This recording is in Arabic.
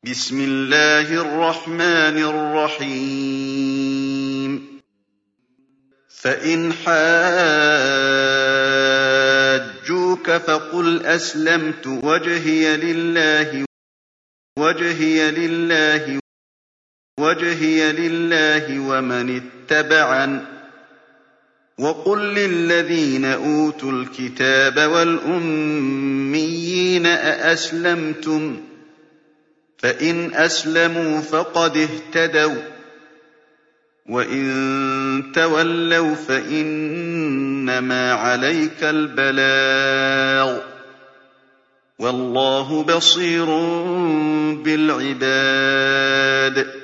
بسم الله الرحمن الرحيم فإن حاجوك فقل أسلمت وجهي لله ومن اتبعني وقل للذين أوتوا الكتاب والأميين أأسلمتم فإن أسلموا فقد اهتدوا وإن تولوا فإنما عليك البلاغ والله بصير بالعباد